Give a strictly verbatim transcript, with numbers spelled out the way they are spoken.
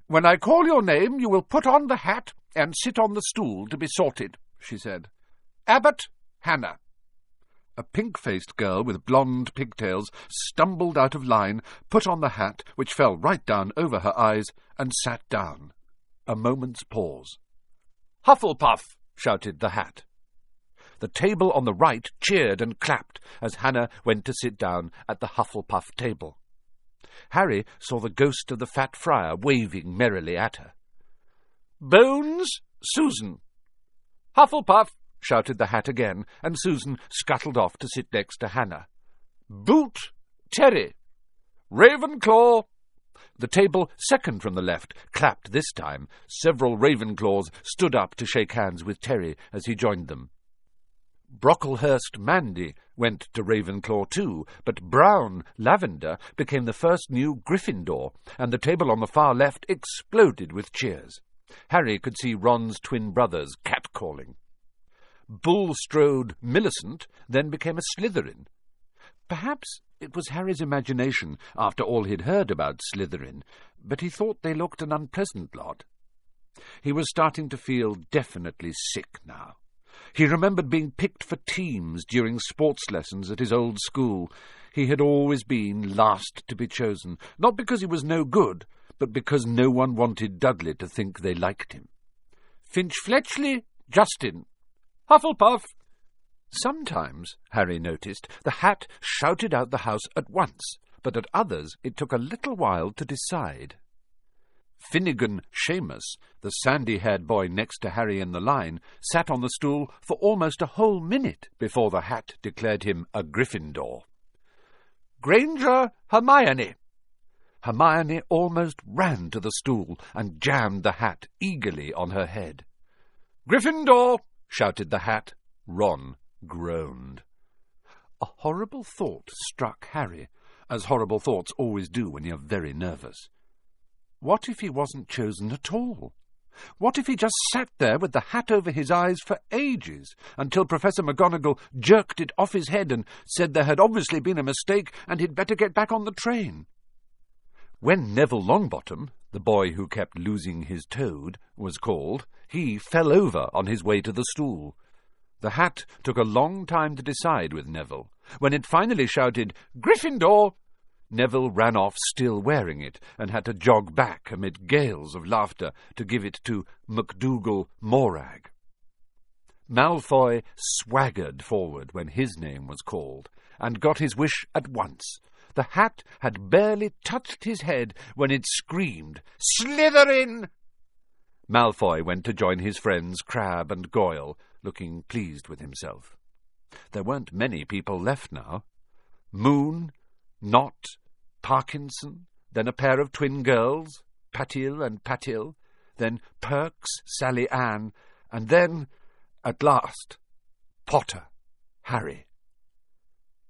"When I call your name, you will put on the hat and sit on the stool to be sorted," she said. "Abbott, Hannah." A pink-faced girl with blonde pigtails stumbled out of line, put on the hat, which fell right down over her eyes, and sat down. A moment's pause. "Hufflepuff!" shouted the hat. The table on the right cheered and clapped as Hannah went to sit down at the Hufflepuff table. Harry saw the ghost of the fat friar waving merrily at her. "Bones, Susan." "Hufflepuff!" shouted the hat again, and Susan scuttled off to sit next to Hannah. "Boot, Terry." "Ravenclaw." The table second from the left clapped this time. Several Ravenclaws stood up to shake hands with Terry as he joined them. Brocklehurst Mandy went to Ravenclaw too, but Brown Lavender became the first new Gryffindor, and the table on the far left exploded with cheers. Harry could see Ron's twin brothers catcalling. Bulstrode Millicent then became a Slytherin. Perhaps it was Harry's imagination, after all he'd heard about Slytherin, but he thought they looked an unpleasant lot. He was starting to feel definitely sick now. He remembered being picked for teams during sports lessons at his old school. He had always been last to be chosen, not because he was no good, but because no one wanted Dudley to think they liked him. "Finch-Fletchley, Justin." "Hufflepuff." Sometimes, Harry noticed, the hat shouted out the house at once, but at others it took a little while to decide. Finnegan Seamus, the sandy-haired boy next to Harry in the line, sat on the stool for almost a whole minute before the hat declared him a Gryffindor. "Granger Hermione." Hermione almost ran to the stool and jammed the hat eagerly on her head. "Gryffindor!" shouted the hat. Ron groaned. A horrible thought struck Harry, as horrible thoughts always do when you're very nervous. What if he wasn't chosen at all? What if he just sat there with the hat over his eyes for ages, until Professor McGonagall jerked it off his head and said there had obviously been a mistake and he'd better get back on the train? When Neville Longbottom, the boy who kept losing his toad, was called, he fell over on his way to the stool. The hat took a long time to decide with Neville. When it finally shouted, "Gryffindor!" Neville ran off still wearing it, and had to jog back amid gales of laughter to give it to MacDougall Morag. Malfoy swaggered forward when his name was called, and got his wish at once. The hat had barely touched his head when it screamed, "Slytherin!" Malfoy went to join his friends Crabbe and Goyle, looking pleased with himself. There weren't many people left now. Moon, Nott, Parkinson, then a pair of twin girls, Patil and Patil, then Perks, Sally Ann, and then, at last, Potter, Harry.